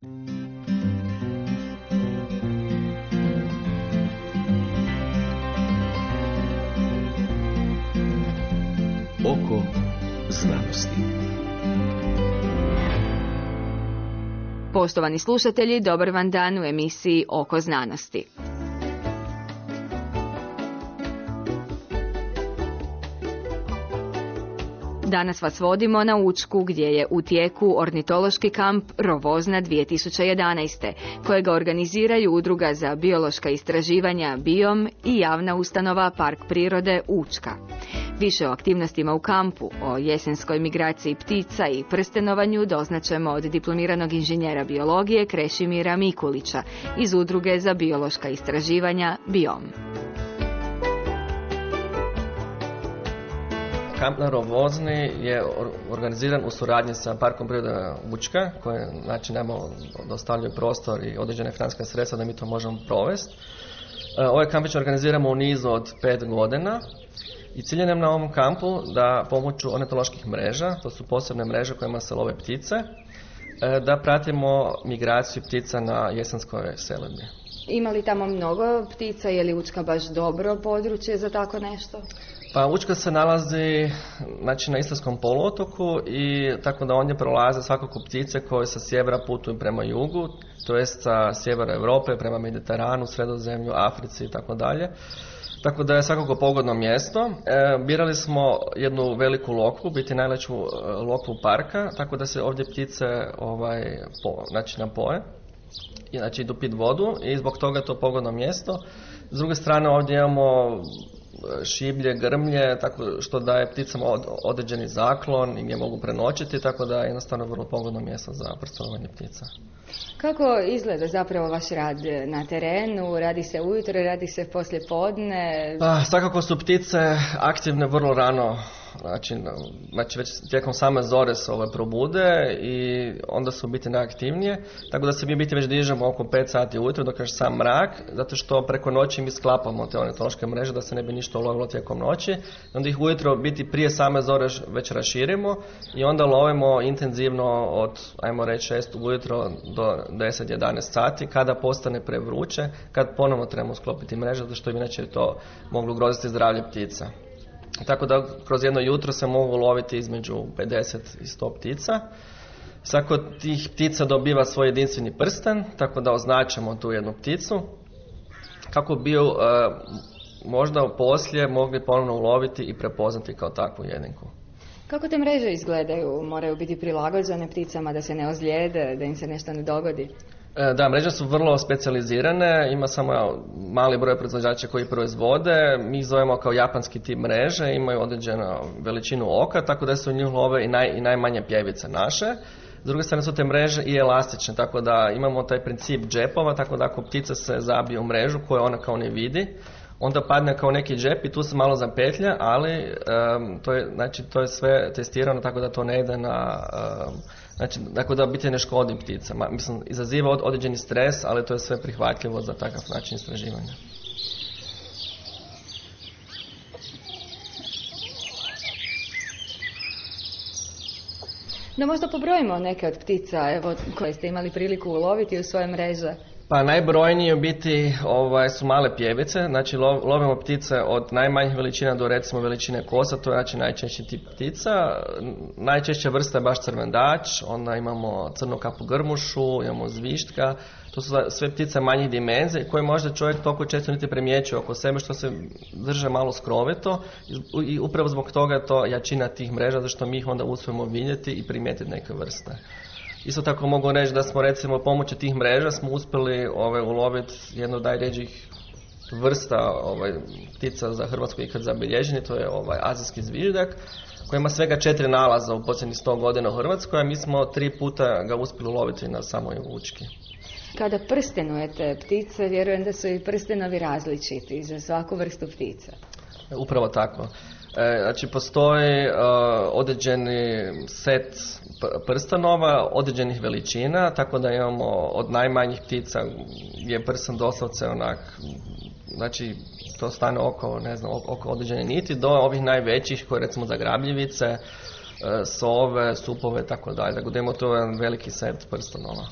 Oko znanosti. Poštovani slušatelji, dobar vam dan u emisiji Oko znanosti. Danas vas vodimo na Učku gdje je u tijeku ornitološki kamp Rovozna 2011. kojega organiziraju Udruga za biološka istraživanja BIOM i javna ustanova Park prirode Učka. Više o aktivnostima u kampu, o jesenskoj migraciji ptica i prstenovanju doznaćemo od diplomiranog inženjera biologije Krešimira Mikulića iz Udruge za biološka istraživanja BIOM. Kamp na Rovozni je organiziran u suradnji sa Parkom prirode Učka, koje nama dostavljaju prostor i određene financijska sredstva da mi to možemo provesti. Ovaj kampić organiziramo u nizu od 5 godina i cilj je nam na ovom kampu da pomoću ornitoloških mreža, to su posebne mreže kojima se love ptice, da pratimo migraciju ptica na jesenskoj selidbi. Ima li tamo mnogo ptica, je li Učka baš dobro područje za tako nešto? Pa Učka se nalazi na Istarskom poluotoku i tako da ondje prolaze svakako ptice koje sa sjevera putuju prema jugu, to jest sa sjevera Europe prema Mediteranu, Sredozemlju, Africi i tako dalje. Tako da je svakako pogodno mjesto. Birali smo jednu veliku lokvu, biti najveću lokvu parka, tako da se ovdje ptice napoje. Znači idu pit vodu i zbog toga je to pogodno mjesto. S druge strane ovdje imamo šiblje, grmlje, tako što daje pticama određeni zaklon i gdje mogu prenoćiti, tako da je jednostavno vrlo pogodno mjesto za prstenovanje ptica. Kako izgleda zapravo vaš rad na terenu? Radi se ujutro, radi se poslije podne? Svakako su ptice aktivne vrlo rano, znači već tijekom same zore se probude i onda su biti najaktivnije, tako da se mi biti već dižemo oko 5 sati ujutro dok je sam mrak, zato što preko noći mi sklapamo te ornitološke mreže da se ne bi ništa ulovilo tijekom noći, onda ih ujutro biti prije same zore već raširimo i onda lovimo intenzivno od, ajmo reći, 6 ujutro do 10-11 sati kada postane prevruće, kad ponovno trebamo sklopiti mreže, zato što bi inače to moglo ugroziti zdravlje ptica. Tako da kroz jedno jutro se mogu loviti između 50 i 100 ptica. Svako od tih ptica dobiva svoj jedinstveni prsten, tako da označimo tu jednu pticu, kako bi ju možda poslije mogli ponovno uloviti i prepoznati kao takvu jedinku. Kako te mreže izgledaju? Moraju biti prilagođene pticama da se ne ozlijede, da im se nešto ne dogodi? Da, mreže su vrlo specijalizirane, ima samo mali broj proizvođača koji proizvode, mi ih zovemo kao japanski tip mreže, imaju određenu veličinu oka, tako da su u njih love i najmanje pjevice naše. S druge strane su te mreže i elastične, tako da imamo taj princip džepova, tako da ako ptica se zabije u mrežu koju ona kao ne vidi, onda padne kao neki džep i tu se malo zapetlja, ali to je sve testirano tako da to ne ide na... tako da biti ne škodi pticama. Mislim, izaziva određeni stres, ali to je sve prihvatljivo za takav način istraživanja. No možda pobrojimo neke od ptica koje ste imali priliku uloviti u svoje mreže. Pa najbrojnije biti su male pjevice, znači lovimo ptice od najmanjih veličina do recimo veličine kosa, to je znači najčešći tip ptica. Najčešća vrsta je baš crvendač, onda imamo crnu kapu grmušu, imamo zvištka, to su sve ptice manjih dimenzija koje možda čovjek toliko često niti primjećuje oko sebe što se drže malo skrovito i upravo zbog toga je to jačina tih mreža, zašto mi ih onda uspijemo vidjeti i primijetiti neke vrste. Isto tako mogu reći da smo recimo pomoću tih mreža smo uspjeli uloviti jednu od najrjeđih vrsta ptica za Hrvatsku ikad zabilježeni, to je azijski zviždak koji ima svega 4 nalaza u posljednjih 100 godina u Hrvatskoj, a mi smo 3 puta ga uspjeli uloviti na samoj Učki. Kada prstenujete ptice, vjerujem da su i prstenovi različiti za svaku vrstu ptica. Upravo tako. Znači postoji određeni set prstenova, određenih veličina, tako da imamo od najmanjih ptica gdje je prsten doslovce znači to stane oko određene niti, do ovih najvećih koje recimo za grabljivice, sove, supove i tako dalje. Tako da imamo to jedan veliki set prstenova.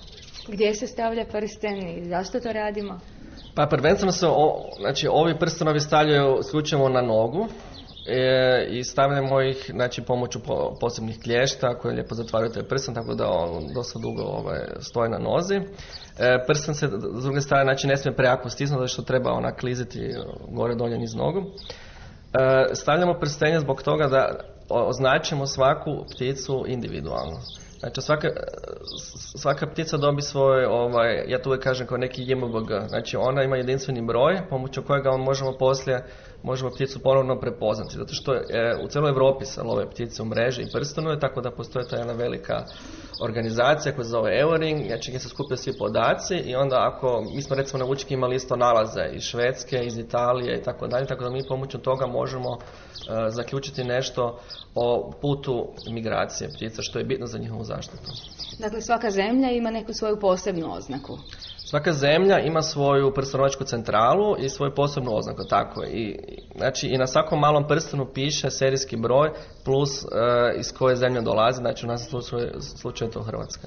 Gdje se stavlja prsten i zašto to radimo? Pa prvenstveno se ovi prstenovi stavljaju isključivo na nogu i stavljamo ih pomoću posebnih klješta koje lijepo zatvaraju taj prsten, tako da on dosta dugo stoji na nozi. Prsten se s druge strane ne smije prejako stisnuti, zato što treba kliziti gore dolje niz nogu. Stavljamo prstenje zbog toga da označimo svaku pticu individualno. Znači svaka ptica dobi svoj, ja to uvijek kažem kao neki JMBG, znači ona ima jedinstveni broj pomoću kojega možemo pticu ponovno prepoznati, zato što u cijeloj Europi se love ptice u mreži i prstenuje, tako da postoji ta jedna velika organizacija koja se zove Euring, znači gdje se skupljaju svi podaci i onda mi smo recimo na Učki imali isto nalaze iz Švedske, iz Italije i tako dalje, tako da mi pomoću toga možemo zaključiti nešto o putu migracije ptica, što je bitno za njihovu zaštitu. Dakle, svaka zemlja ima neku svoju posebnu oznaku. Svaka zemlja ima svoju prstenovačku centralu i svoju posebnu oznaku, tako je. I na svakom malom prstenu piše serijski broj plus iz koje zemlje dolazi, znači u nas slučaju to Hrvatska.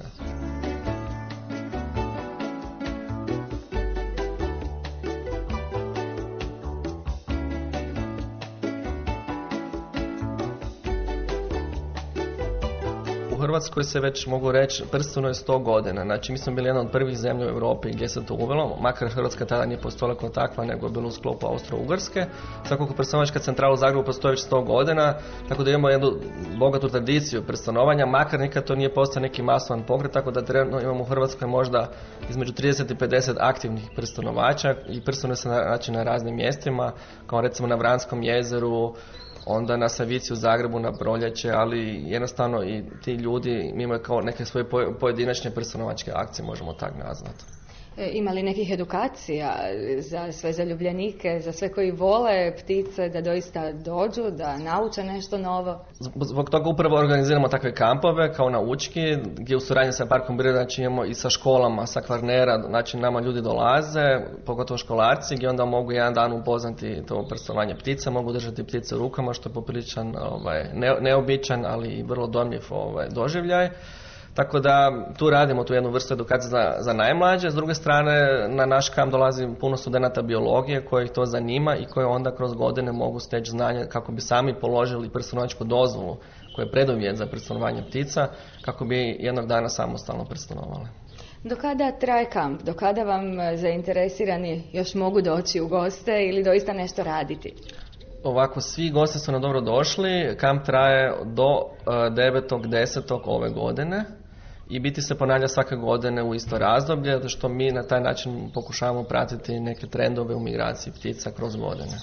U Hrvatskoj se već mogu reći prstenuje 100 godina. Znači mi smo bili jedna od prvih zemlja u Europi gdje se to uvelo, makar Hrvatska tada nije postojala kao takva, nego je bilo u sklopu Austro-Ugarske. Svakako prstenovačka centrala u Zagrebu postoji već 100 godina, tako da imamo jednu bogatu tradiciju prstenovanja, makar nikad to nije postao neki masovan pokret, tako da trenutno imamo u Hrvatskoj možda između 30 i 50 aktivnih prstenovača i prstenuje se na raznim mjestima, kao recimo na Vranskom jezeru, onda na Savici u Zagrebu na proljeće, ali jednostavno i ti ljudi imaju kao neke svoje pojedinačne prstenovačke akcije, možemo tako nazvati. Ima li nekih edukacija za sve zaljubljenike, za sve koji vole ptice, da doista dođu, da nauče nešto novo? Zbog toga upravo organiziramo takve kampove kao na Učki, gdje u suradnji sa Parkom prirode znači imamo i sa školama, sa Kvarnera, znači nama ljudi dolaze, pogotovo školarci, gdje onda mogu jedan dan upoznati to prstenovanje ptica, mogu držati ptice u rukama, što je popriličan neobičan, ali i vrlo dojmljiv doživljaj. Tako da tu radimo tu jednu vrstu edukacije za najmlađe. S druge strane, na naš kamp dolazi puno studenata biologije kojih to zanima i koji onda kroz godine mogu steći znanje kako bi sami položili prstenovačku dozvolu koja je preduvjet za prstenovanje ptica, kako bi jednog dana samostalno prstenovali. Do kada traje kamp? Do kada vam zainteresirani još mogu doći u goste ili doista nešto raditi? Ovako, svi gosti su nam dobro došli. Kamp traje do 9.10. ove godine i biti se ponavlja svake godine u isto razdoblje, zato što mi na taj način pokušavamo pratiti neke trendove u migraciji ptica kroz godine.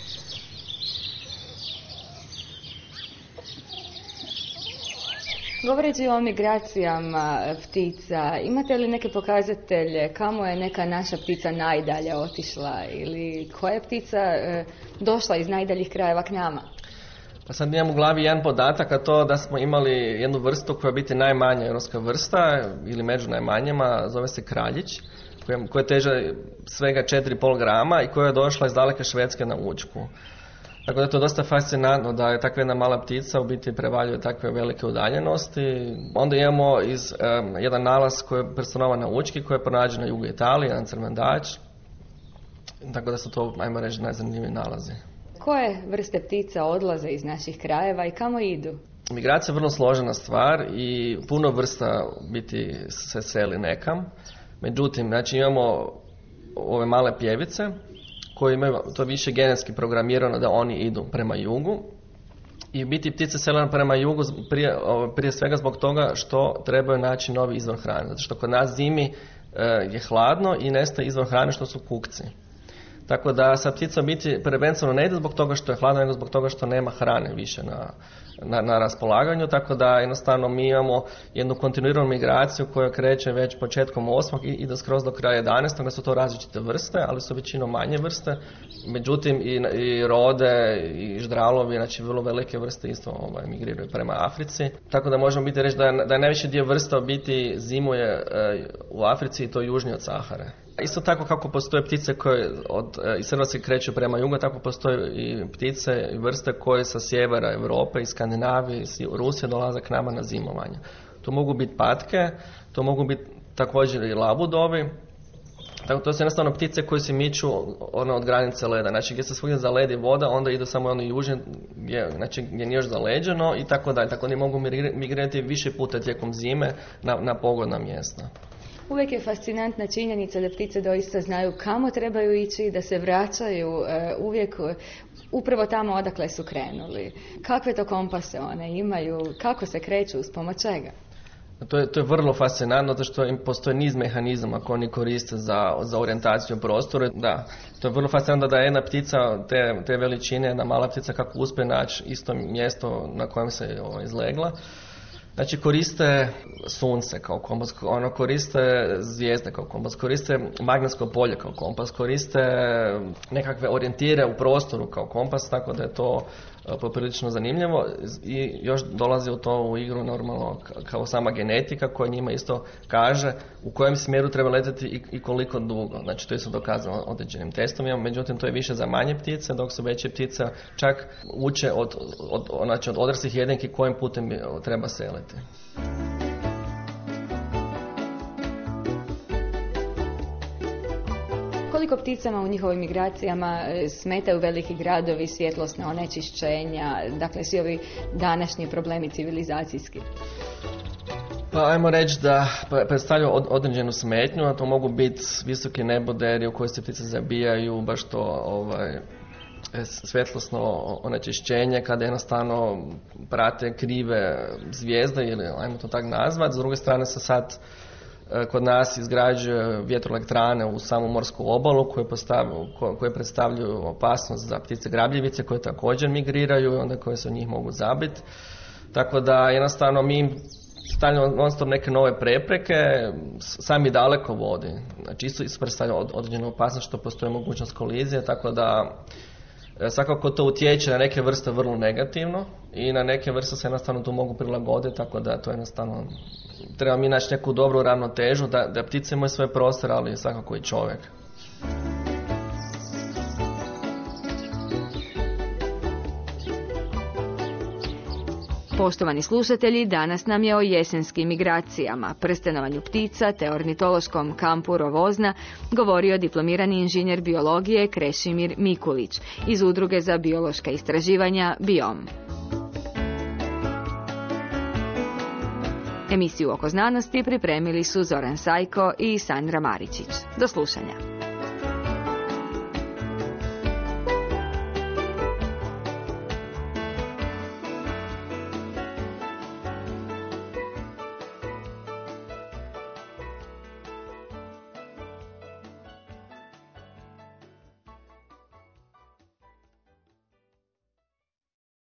Govoreći o migracijama ptica, imate li neke pokazatelje kamo je neka naša ptica najdalje otišla ili koja je ptica došla iz najdaljih krajeva k nama? Pa sad imam u glavi jedan podatak, a to da smo imali jednu vrstu koja biti najmanja europska vrsta ili među najmanjima, zove se kraljić, koja teže svega 4,5 grama i koja je došla iz daleke Švedske na Učku. Tako da je to dosta fascinantno da je takva jedna mala ptica u biti prevaljuje takve velike udaljenosti. Onda imamo jedan nalaz koji je prstenovan na Učki, koji je pronađen na jugu Italije, jedan crmendač. Tako da su to, ajmo reći, najzanimljiviji nalazi. Koje vrste ptica odlaze iz naših krajeva i kamo idu? Migracija je vrlo složena stvar i puno vrsta biti se seli nekam. Međutim, znači imamo ove male pjevice koji imaju to više genetski programirano da oni idu prema jugu. I biti ptice sele prema jugu prije svega zbog toga što trebaju naći novi izvor hrane. Zato što kod nas zimi je hladno i nestaje izvor hrane što su kukci. Tako da sa ptica biti prvenstveno ne ide zbog toga što je hladno, nego zbog toga što nema hrane više na raspolaganju, tako da jednostavno mi imamo jednu kontinuiranu migraciju koja kreće već početkom 8. i ide skroz do kraja 11. da su to različite vrste, ali su većinom manje vrste, međutim i rode i ždralovi, znači vrlo velike vrste isto migriraju prema Africi, tako da možemo biti reći da je najveći dio vrsta biti zimuje u Africi i to južnije od Sahare. Isto tako kako postoje ptice koje iz Hrvatske kreću prema jugu, tako postoje i ptice i vrste koje sa sjevera Europe, iz Skandinavije, iz Rusije dolaze k nama na zimovanje. To mogu biti patke, to mogu biti također i labudovi. Tako to su jednostavno ptice koje se miču od granice leda. Znači gdje se svugdje zaledi voda, onda idu samo ono južnje gdje nije još zaleđeno i tako dalje. Tako oni mogu migrirati više puta tijekom zime na pogodna mjesta. Uvijek je fascinantna činjenica da ptice doista znaju kamo trebaju ići, da se vraćaju uvijek upravo tamo odakle su krenuli. Kakve to kompase one imaju, kako se kreću, uz pomoć čega? To je vrlo fascinantno, zato što postoji niz mehanizama koje oni koriste za orijentaciju u prostoru. Da, to je vrlo fascinantno da jedna ptica te veličine, jedna mala ptica kako uspije naći isto mjesto na kojem se izlegla. Znači koriste sunce kao kompas, koriste zvijezde kao kompas, koriste magnetsko polje kao kompas, koriste nekakve orijentire u prostoru kao kompas, tako da je to poprilično zanimljivo i još dolazi u to u igru normalno kao sama genetika koja njima isto kaže u kojem smjeru treba letjeti i koliko dugo. Znači to je se dokazano određenim testovima, međutim to je više za manje ptice, dok su veće ptice čak uče od odraslih jedinki kojim putem treba seliti. Koliko pticama u njihovim migracijama smetaju veliki gradovi, svjetlosna onečišćenja, dakle svi ovi današnji problemi civilizacijski? Pa ajmo reći da predstavljaju određenu smetnju, a to mogu biti visoki neboderi u koje se ptice zabijaju, baš to svjetlosno onečišćenje kada jednostavno prate krive zvijezde ili ajmo to tako nazvati. S druge strane se sad kod nas izgrađuje vjetroelektrane u samu morsku obalu koje predstavljaju opasnost za ptice grabljivice koje također migriraju i onda koje se od njih mogu zabiti. Tako da jednostavno mi stavljamo non-stop neke nove prepreke, sami daleko vodi. Znači isto predstavlja određenu opasnost što postoji mogućnost kolizije, tako da svakako to utječe na neke vrste vrlo negativno i na neke vrste se jednostavno tu mogu prilagoditi, tako da to jednostavno treba mi naći neku dobru ravnotežu da ptice imaju svoj prostor, ali svakako i čovjek. Poštovani slušatelji, danas nam je o jesenskim migracijama, prstenovanju ptica te ornitološkom kampu Rovozna govorio diplomirani inženjer biologije Krešimir Mikulić iz Udruge za biološka istraživanja BIOM. Emisiju Oko znanosti pripremili su Zoran Sajko i Sandra Maričić. Do slušanja.